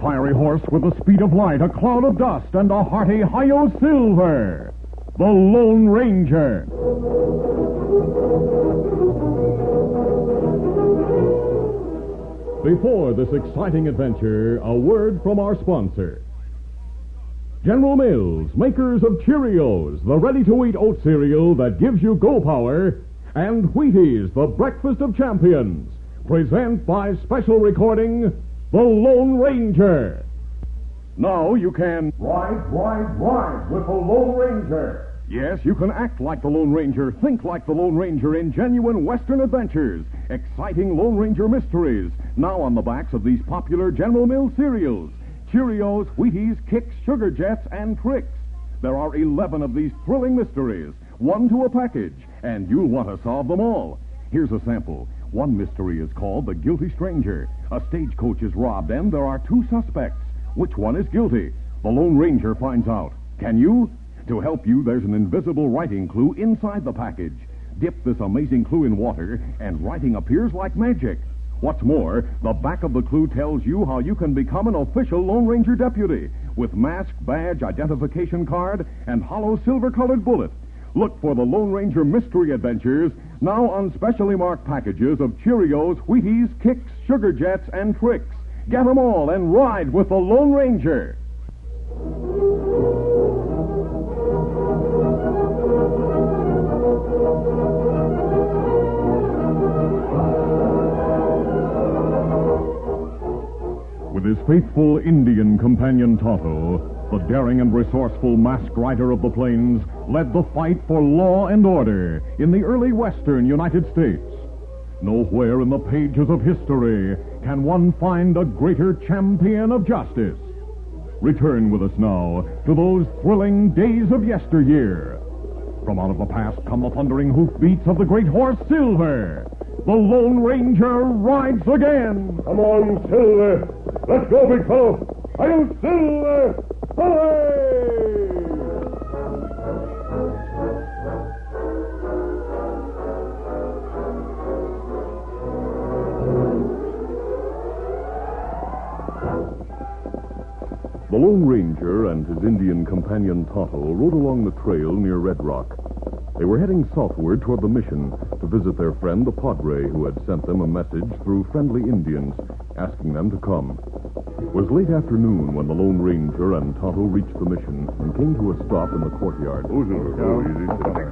fiery horse with the speed of light, a cloud of dust, and a hearty Hi-Yo Silver, the Lone Ranger. Before this exciting adventure, a word from our sponsor. General Mills, makers of Cheerios, the ready-to-eat oat cereal that gives you go power, and Wheaties, the breakfast of champions, present by special recording, The Lone Ranger. Now you can ride with the Lone Ranger. Yes, you can act like the Lone Ranger, think like the Lone Ranger in genuine Western adventures, exciting Lone Ranger mysteries, now on the backs of these popular General Mills cereals. Cheerios, Wheaties, Kicks, Sugar Jets, and Tricks. There are 11 of these thrilling mysteries, one to a package, and you'll want to solve them all. Here's a sample. One mystery is called The Guilty Stranger. A stagecoach is robbed, and there are two suspects. Which one is guilty? The Lone Ranger finds out. Can you? To help you, there's an invisible writing clue inside the package. Dip this amazing clue in water, and writing appears like magic. What's more, the back of the clue tells you how you can become an official Lone Ranger deputy with mask, badge, identification card, and hollow silver-colored bullet. Look for the Lone Ranger Mystery Adventures now on specially marked packages of Cheerios, Wheaties, Kicks, Sugar Jets, and Tricks. Get them all and ride with the Lone Ranger. With his faithful Indian companion Tonto, the daring and resourceful masked rider of the plains led the fight for law and order in the early western United States. Nowhere in the pages of history can one find a greater champion of justice. Return with us now to those thrilling days of yesteryear. From out of the past come the thundering hoofbeats of the great horse Silver. The Lone Ranger rides again. Come on, Silver. Let's go, big fellow. I'll Silver. Hooray! The Lone Ranger and his Indian companion Tonto rode along the trail near Red Rock. They were heading southward toward the mission to visit their friend, the Padre, who had sent them a message through friendly Indians asking them to come. It was late afternoon when the Lone Ranger and Tonto reached the mission and came to a stop in the courtyard. Go easy.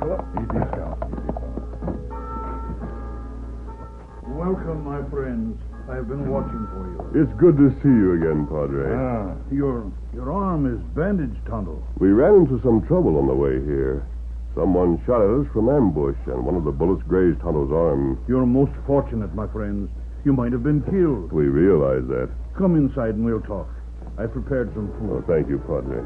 Welcome, my friends. I've been watching for you. It's good to see you again, Padre. Your arm is bandaged, Tonto. We ran into some trouble on the way here. Someone shot at us from ambush, and one of the bullets grazed Tonto's arm. You're most fortunate, my friends. You might have been killed. We realize that. Come inside and we'll talk. I prepared some food. Oh, thank you, Padre.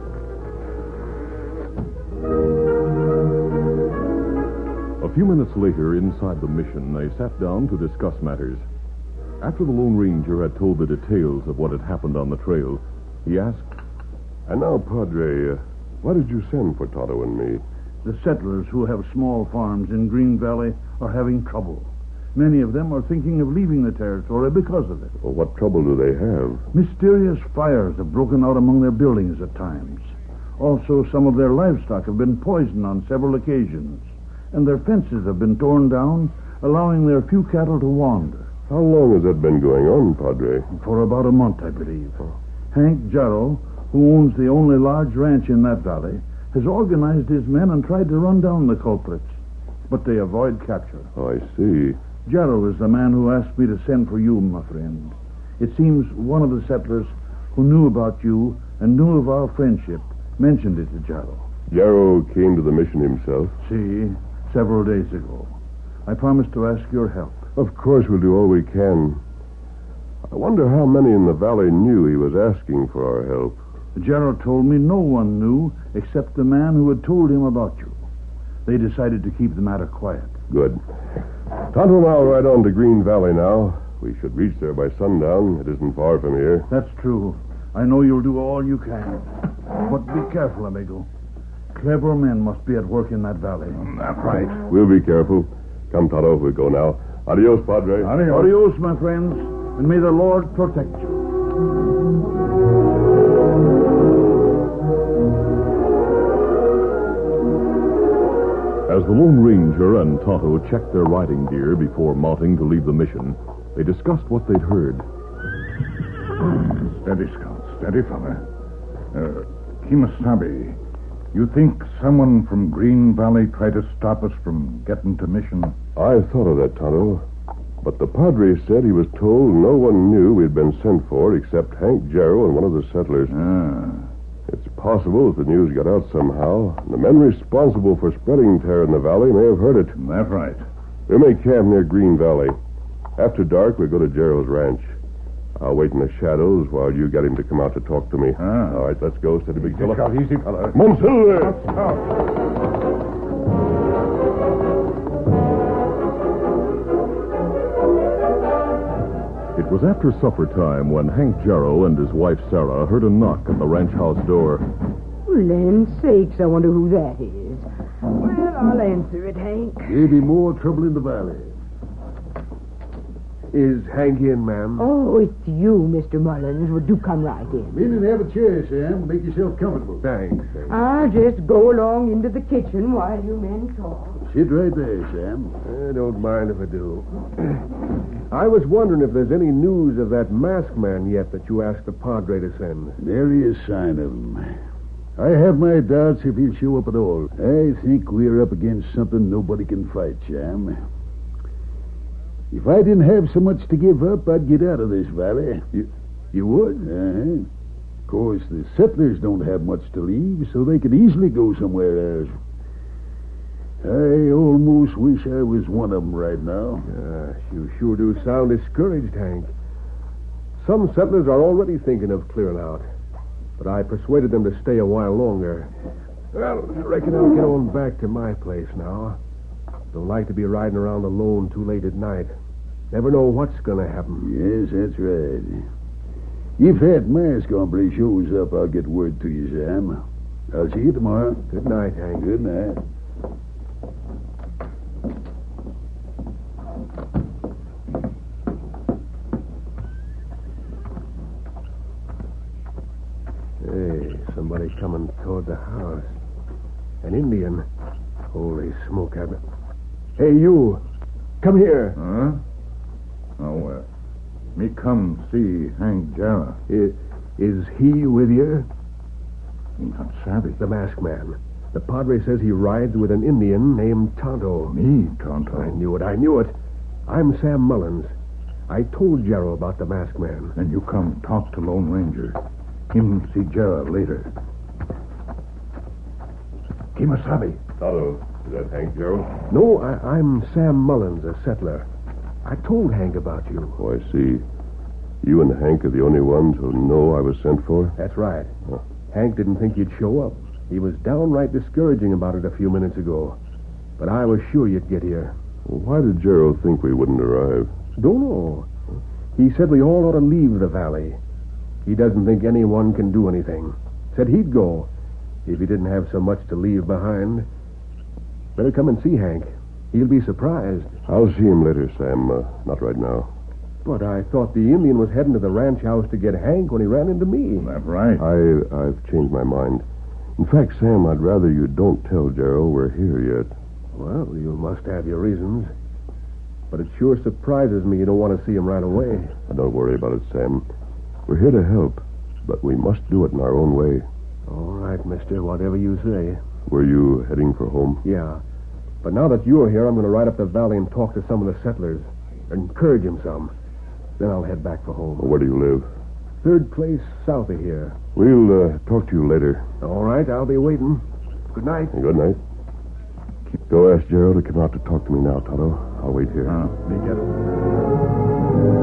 A few minutes later, inside the mission, they sat down to discuss matters. After the Lone Ranger had told the details of what had happened on the trail, he asked, And now, Padre, why did you send for Tonto and me? The settlers who have small farms in Green Valley are having trouble. Many of them are thinking of leaving the territory because of it. Well, what trouble do they have? Mysterious fires have broken out among their buildings at times. Also, some of their livestock have been poisoned on several occasions, and their fences have been torn down, allowing their few cattle to wander. How long has that been going on, Padre? For about a month, I believe. Hank Jarrow, who owns the only large ranch in that valley, has organized his men and tried to run down the culprits, but they avoid capture. Oh, I see. Jarrow is the man who asked me to send for you, my friend. It seems one of the settlers who knew about you and knew of our friendship mentioned it to Jarrow. Jarrow came to the mission himself? See, several days ago. I promised to ask your help. Of course we'll do all we can. I wonder how many in the valley knew he was asking for our help. Jarrow told me no one knew except the man who had told him about you. They decided to keep the matter quiet. Good. Tonto and I'll ride on to Green Valley now. We should reach there by sundown. It isn't far from here. That's true. I know you'll do all you can. But be careful, amigo. Clever men must be at work in that valley. That's right. We'll be careful. Come, Tonto, we'll go now. Adios, Padre. Adios, my friends, and may the Lord protect you. As the Lone Ranger and Tonto checked their riding gear before mounting to leave the mission, they discussed what they'd heard. Steady, Scout. Steady, fella. Kemosabe, you think someone from Green Valley tried to stop us from getting to mission? I thought of that, Tonto. But the Padre said he was told no one knew we'd been sent for except Hank Jarrow and one of the settlers. It's possible that the news got out somehow. The men responsible for spreading terror in the valley may have heard it. That's right. We'll make camp near Green Valley. After dark, we'll go to Jarrow's ranch. I'll wait in the shadows while you get him to come out to talk to me. All right, let's go. Steady, big fella. Easy, fella. Monsieur! It was after supper time when Hank Jarrow and his wife Sarah heard a knock at the ranch house door. For land's sakes, I wonder who that is. Well, I'll answer it, Hank. Maybe more trouble in the valley. Is Hank in, ma'am? Oh, it's you, Mr. Mullins. Well, do come right in. In and have a chair, Sam. Make yourself comfortable. Thanks. I'll just go along into the kitchen while you men talk. Sit right there, Sam. I don't mind if I do. I was wondering if there's any news of that masked man yet that you asked the Padre to send. There is sign of him. I have my doubts if he'll show up at all. I think we're up against something nobody can fight, Sam. If I didn't have so much to give up, I'd get out of this valley. You would? Uh-huh. Of course, the settlers don't have much to leave, so they could easily go somewhere else. I almost wish I was one of them right now. You sure do sound discouraged, Hank. Some settlers are already thinking of clearing out, but I persuaded them to stay a while longer. Well, I reckon I'll get on back to my place now. Don't like to be riding around alone too late at night. Never know what's going to happen. Yes, that's right. If that mask hombre shows up, I'll get word to you, Sam. I'll see you tomorrow. Good night, Hank. Good night. Hey, somebody coming toward the house. An Indian. Holy smoke, Hey, you. Come here. Huh? Oh, me come see Hank Jarrow. Is he with you? Not savvy. The masked man. The Padre says he rides with an Indian named Tonto. Me, Tonto. I knew it. I'm Sam Mullins. I told Jarrow about the masked man. And you come talk to Lone Ranger. Him see Jarrow later. Kemosabe. Tonto, is that Hank Jarrow? No, I'm Sam Mullins, a settler. I told Hank about you. Oh, I see. You and Hank are the only ones who know I was sent for? That's right. Hank didn't think you'd show up. He was downright discouraging about it a few minutes ago. But I was sure you'd get here. Well, why did Jarrow think we wouldn't arrive? Don't know. He said we all ought to leave the valley. He doesn't think anyone can do anything. Said he'd go if he didn't have so much to leave behind. Better come and see Hank. He'll be surprised. I'll see him later, Sam. Not right now. But I thought the Indian was heading to the ranch house to get Hank when he ran into me. That's right. I've changed my mind. In fact, Sam, I'd rather you don't tell Jarrow we're here yet. Well, you must have your reasons. But it sure surprises me you don't want to see him right away. Don't worry about it, Sam. We're here to help, but we must do it in our own way. All right, mister, whatever you say. Were you heading for home? Yeah. But now that you're here, I'm going to ride up the valley and talk to some of the settlers. Encourage them some. Then I'll head back for home. Where do you live? Third place south of here. We'll talk to you later. All right, I'll be waiting. Good night. Good night. Go ask Jarrow to come out to talk to me now, Tonto. I'll wait here. Me get it.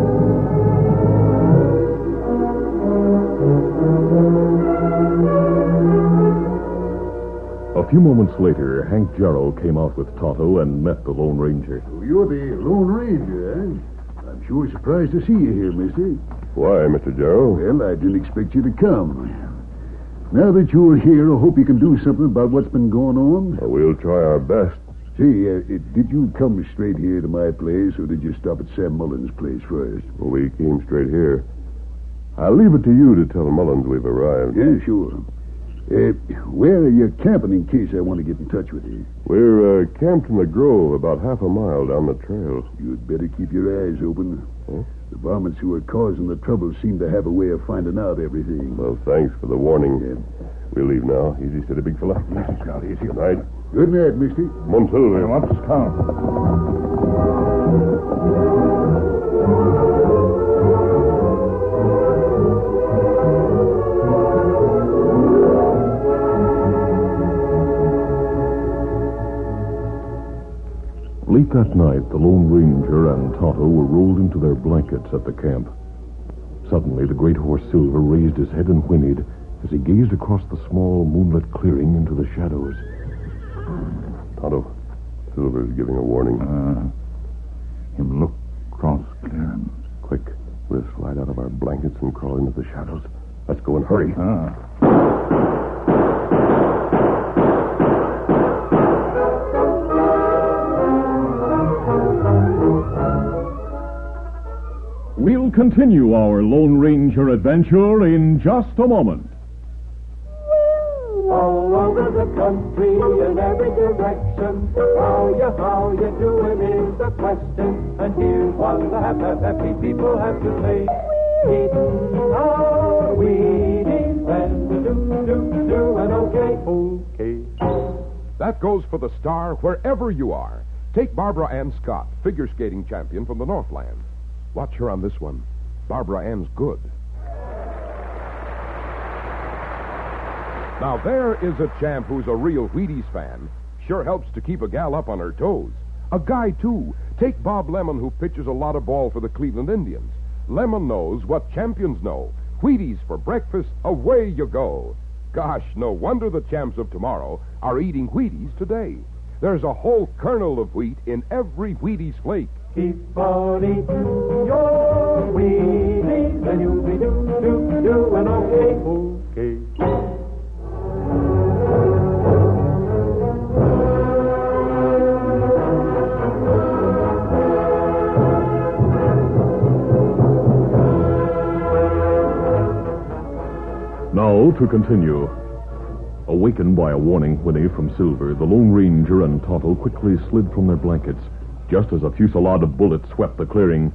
A few moments later, Hank Jarrow came out with Tonto and met the Lone Ranger. So you're the Lone Ranger, eh? I'm sure surprised to see you here, mister. Why, Mr. Jarrow? Well, I didn't expect you to come. Now that you're here, I hope you can do something about what's been going on. Well, we'll try our best. Say, did you come straight here to my place, or did you stop at Sam Mullins' place first? Well, we came straight here. I'll leave it to you to tell Mullins we've arrived. Yeah, sure. Where are you camping in case I want to get in touch with you? We're camped in the grove about half a mile down the trail. You'd better keep your eyes open. Huh? The varmints who are causing the trouble seem to have a way of finding out everything. Well, thanks for the warning. Yeah. We'll leave now. Easy, steady, big fella. Easy, Scout, easy. Good night. Good night, Misty. Come on, Silver. Come up, Scout. Late that night, the Lone Ranger and Tonto were rolled into their blankets at the camp. Suddenly, the great horse Silver raised his head and whinnied as he gazed across the small moonlit clearing into the shadows. Tonto, Silver's giving a warning. Him look cross clearing. Quick, we'll slide out of our blankets and crawl into the shadows. Let's go and hurry. We'll continue our Lone Ranger adventure in just a moment. All over the country, in every direction, how you doing is the question. And here's what the happy people have to say. Eating our Wheaties and doing okay. That goes for the star wherever you are. Take Barbara Ann Scott, figure skating champion from the Northland. Watch her on this one. Barbara Ann's good. Now, there is a champ who's a real Wheaties fan. Sure helps to keep a gal up on her toes. A guy, too. Take Bob Lemon, who pitches a lot of ball for the Cleveland Indians. Lemon knows what champions know. Wheaties for breakfast, away you go. Gosh, no wonder the champs of tomorrow are eating Wheaties today. There's a whole kernel of wheat in every Wheaties flake. Keep on eating your Wheaties, and you'll be doing okay. Now to continue. Awakened by a warning whinny from Silver, the Lone Ranger and Tonto quickly slid from their blankets, just as a fusillade of bullets swept the clearing.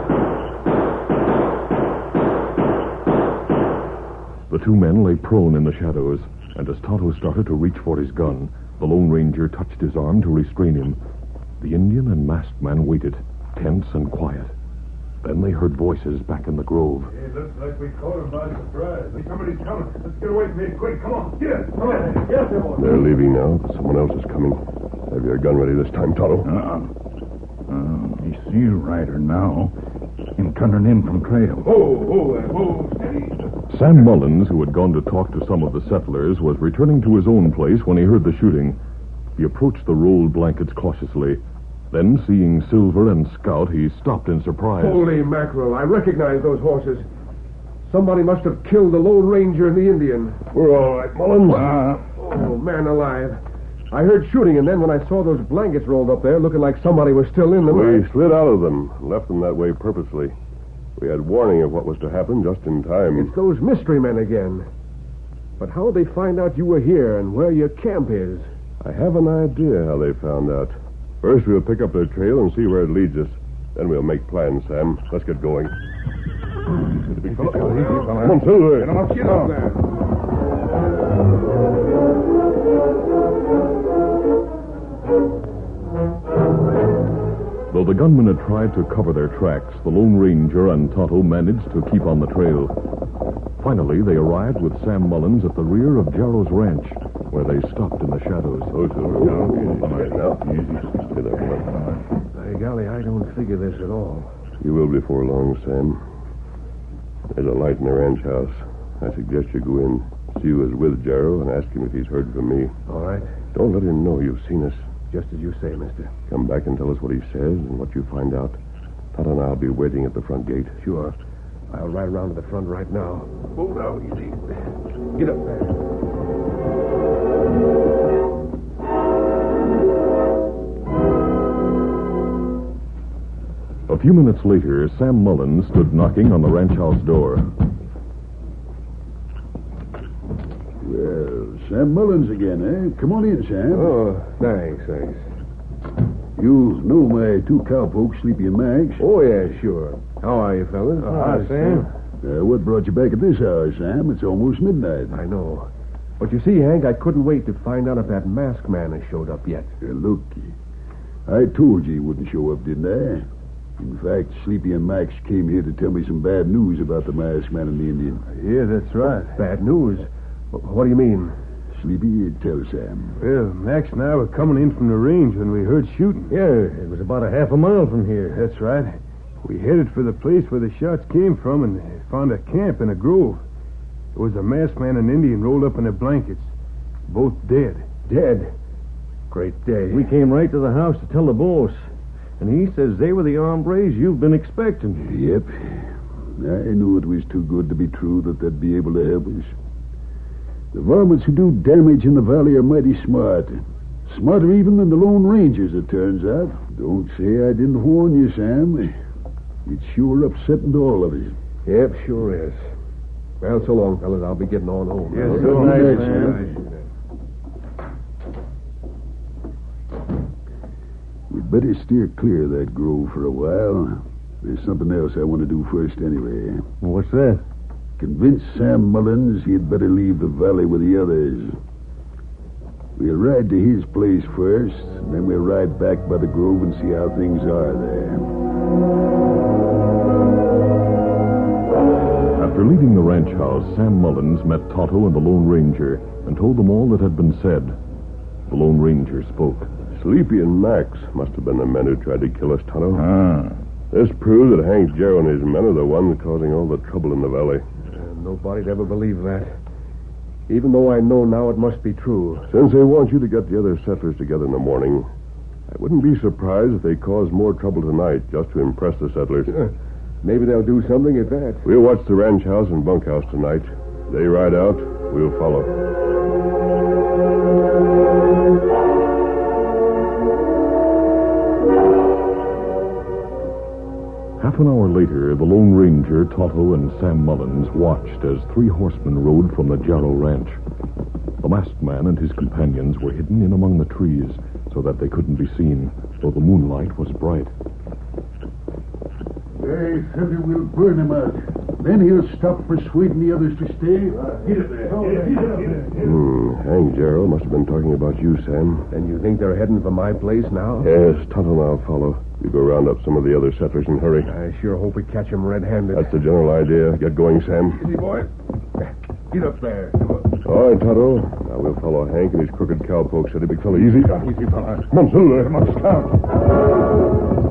The two men lay prone in the shadows, and as Tonto started to reach for his gun, the Lone Ranger touched his arm to restrain him. The Indian and masked man waited, tense and quiet. Then they heard voices back in the grove. It looks like we caught him by surprise. Somebody's coming. Let's get away from here quick. Come on. Get it. Come on. Yes, everyone. They're leaving now, but someone else is coming. Have your gun ready this time, Tonto? We see a rider now. Him turning in from trail. Whoa, steady. Sam Mullins, who had gone to talk to some of the settlers, was returning to his own place when he heard the shooting. He approached the rolled blankets cautiously. Then, seeing Silver and Scout, he stopped in surprise. Holy mackerel, I recognize those horses. Somebody must have killed the Lone Ranger and the Indian. We're all right, Mullins. Oh, man alive. I heard shooting, and then when I saw those blankets rolled up there, looking like somebody was still in them... We slid out of them, left them that way purposely. We had warning of what was to happen just in time. It's those mystery men again. But how'd they find out you were here and where your camp is? I have an idea how they found out. First, we'll pick up their trail and see where it leads us. Then we'll make plans, Sam. Let's get going. Easy, fella. Come on, Silver. Get him up, Get up there. Though the gunmen had tried to cover their tracks, the Lone Ranger and Tonto managed to keep on the trail. Finally, they arrived with Sam Mullins at the rear of Jarrow's ranch, where they stopped in the shadows. Oh, Silver. Easy. Stay there, fella. By golly, I don't figure this at all. You will before long, Sam. There's a light in the ranch house. I suggest you go in, see who is with Jarrow, and ask him if he's heard from me. All right. Don't let him know you've seen us. Just as you say, mister. Come back and tell us what he says and what you find out. Todd and I'll be waiting at the front gate. Sure. I'll ride around to the front right now. Move now, easy. Get up there. A few minutes later, Sam Mullins stood knocking on the ranch house door. Well, Sam Mullins again, eh? Come on in, Sam. Oh, thanks. You know my two cowpokes, Sleepy and Max. Oh, yeah, sure. How are you, fellas? Hi, Sam. What brought you back at this hour, Sam? It's almost midnight. I know. But you see, Hank, I couldn't wait to find out if that masked man has showed up yet. Look, I told you he wouldn't show up, didn't I? In fact, Sleepy and Max came here to tell me some bad news about the masked man and the Indian. Yeah, that's right. Bad news? What do you mean? Sleepy, tell Sam. Well, Max and I were coming in from the range when we heard shooting. Yeah, it was about a half a mile from here. That's right. We headed for the place where the shots came from and found a camp in a grove. There was a masked man and Indian rolled up in their blankets. Both dead. Dead? Great day. We came right to the house to tell the boss. And he says they were the hombres you've been expecting. Yep. I knew it was too good to be true that they'd be able to help us. The varmints who do damage in the valley are mighty smart. Smarter even than the Lone Rangers, it turns out. Don't say I didn't warn you, Sam. It's sure upsetting to all of us. Yep, sure is. Well, so long, fellas. I'll be getting on home. Yes, Good so night, nice, Sam. We'd better steer clear of that grove for a while. There's something else I want to do first anyway. What's that? Convince Sam Mullins he'd better leave the valley with the others. We'll ride to his place first, and then we'll ride back by the grove and see how things are there. After leaving the ranch house, Sam Mullins met Tonto and the Lone Ranger and told them all that had been said. The Lone Ranger spoke. Sleepy and Max must have been the men who tried to kill us, Tonto. This proves that Hank Jarrow and his men are the ones causing all the trouble in the valley. Nobody'd ever believe that. Even though I know now it must be true. Since they want you to get the other settlers together in the morning, I wouldn't be surprised if they cause more trouble tonight just to impress the settlers. Maybe they'll do something at that. We'll watch the ranch house and bunkhouse tonight. They ride out, we'll follow. Half an hour later, the Lone Ranger, Tonto, and Sam Mullins watched as three horsemen rode from the Jarrow Ranch. The masked man and his companions were hidden in among the trees so that they couldn't be seen, though the moonlight was bright. I figure we'll burn him out. Then he'll stop persuading the others to stay. Get it there. Hank Jarrow must have been talking about you, Sam. And you think they're heading for my place now? Yes, Tonto and I'll follow. You go round up some of the other settlers and hurry. I sure hope we catch them red-handed. That's the general idea. Get going, Sam. Easy, boy. Get up there. All right, Tonto. Now we'll follow Hank and his crooked cowpoke. Steady, big fella. Easy. Easy, fella. Come on, Silver. Come on, stop.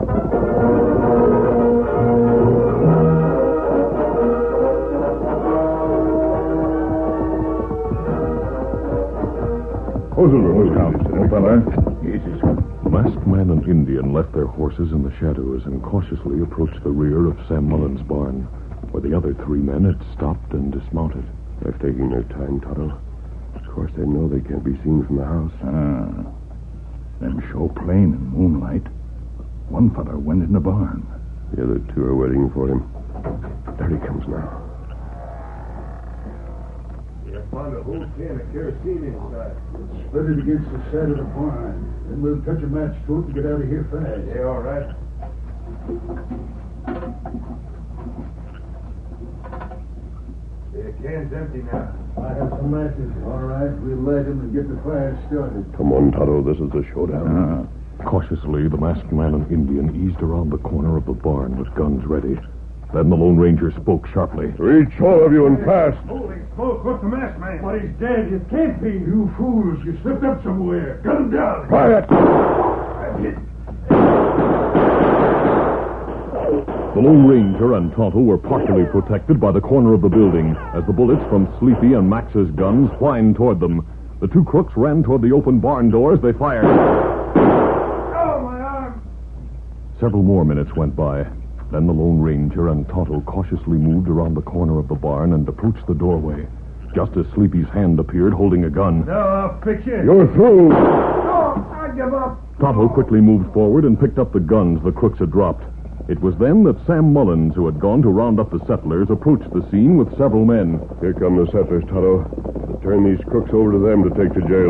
The masked man and Indian left their horses in the shadows and cautiously approached the rear of Sam Mullins' barn, where the other three men had stopped and dismounted. They're taking their time, Tonto. Of course, they know they can't be seen from the house. Them show plain in moonlight. One feller went in the barn. The other two are waiting for him. There he comes now. Found a whole can of kerosene inside. Spread it against the side of the barn. Then we'll touch a match to it and get out of here fast. Yeah, all right. The can's empty now. I have some matches. All right, we'll light them and get the fire started. Come on, Tonto. This is the showdown. Cautiously, the masked man and Indian eased around the corner of the barn with guns ready. Then the Lone Ranger spoke sharply. Reach, all of you, and fast. Holy smoke, what's the masked man? But he's dead. It can't be. You fools. You slipped up somewhere. Gun him down. Quiet. The Lone Ranger and Tonto were partially protected by the corner of the building as the bullets from Sleepy and Max's guns whined toward them. The two crooks ran toward the open barn doors. They fired. Oh, my arm! Several more minutes went by. Then the Lone Ranger and Tonto cautiously moved around the corner of the barn and approached the doorway, just as Sleepy's hand appeared holding a gun. No, I'll fix you. You're through. No, I give up. Tonto quickly moved forward and picked up the guns the crooks had dropped. It was then that Sam Mullins, who had gone to round up the settlers, approached the scene with several men. Here come the settlers, Tonto. Turn these crooks over to them to take to jail.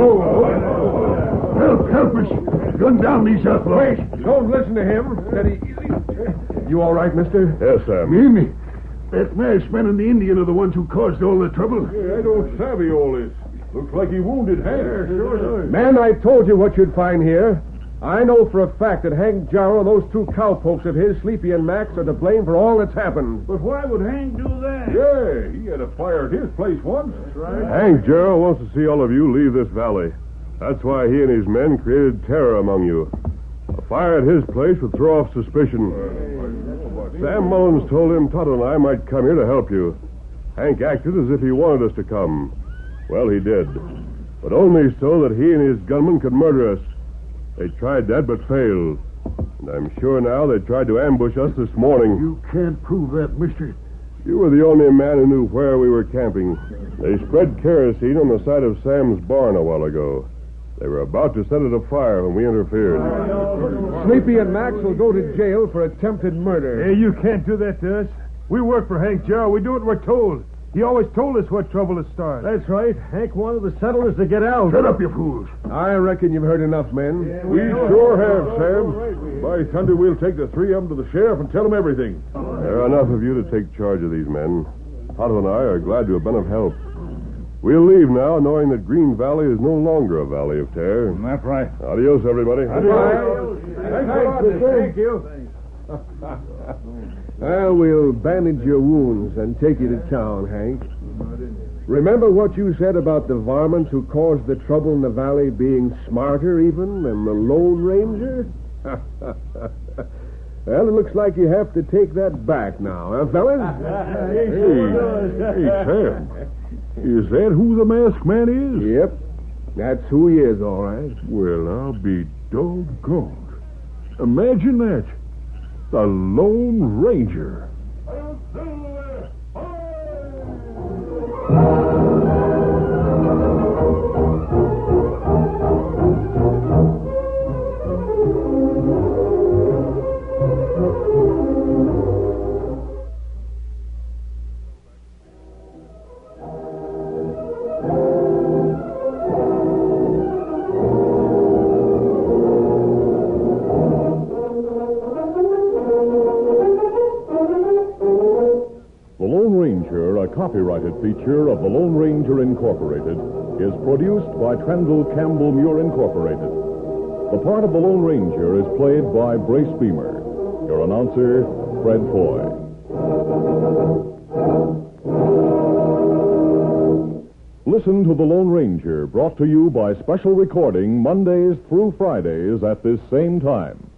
Help us. Gun down these outlaws. Wait, don't listen to him. Steady, easy. You all right, mister? Yes, Sam. Me? That masked man and the Indian are the ones who caused all the trouble. I don't savvy all this. Looks like he wounded Hank. Sure. Man, I told you what you'd find here. I know for a fact that Hank Jarrow and those two cowpokes of his, Sleepy and Max, are to blame for all that's happened. But why would Hank do that? Yeah, he had a fire at his place once. That's right. Hank Jarrow wants to see all of you leave this valley. That's why he and his men created terror among you. A fire at his place would throw off suspicion. Sam Mullins told him Tonto and I might come here to help you. Hank acted as if he wanted us to come. Well, he did. But only so that he and his gunmen could murder us. They tried that, but failed. And I'm sure now they tried to ambush us this morning. You can't prove that, mister. You were the only man who knew where we were camping. They spread kerosene on the side of Sam's barn a while ago. They were about to set it afire when we interfered. Sleepy and Max will go to jail for attempted murder. Hey, you can't do that to us. We work for Hank Jarrow. We do what we're told. He always told us what trouble to start. That's right. Hank wanted the settlers to get out. Shut up, you fools. I reckon you've heard enough, men. We sure have, Sam. By thunder, we'll take the three of them to the sheriff and tell him everything. There are enough of you to take charge of these men. Tonto and I are glad to have been of help. We'll leave now, knowing that Green Valley is no longer a valley of terror. That's right. Adios, everybody. Thank you. Well, we'll bandage your wounds and take you to town, Hank. Remember what you said about the varmints who caused the trouble in the valley being smarter even than the Lone Ranger? Well, it looks like you have to take that back now, huh, fellas? Hey, Sam. Is that who the masked man is? Yep. That's who he is, all right. Well, I'll be doggone. Imagine that. The Lone Ranger. Copyrighted feature of the Lone Ranger Incorporated is produced by Trendle Campbell Muir Incorporated. The part of the Lone Ranger is played by Brace Beamer. Your announcer, Fred Foy. Listen to the Lone Ranger, brought to you by special recording Mondays through Fridays at this same time.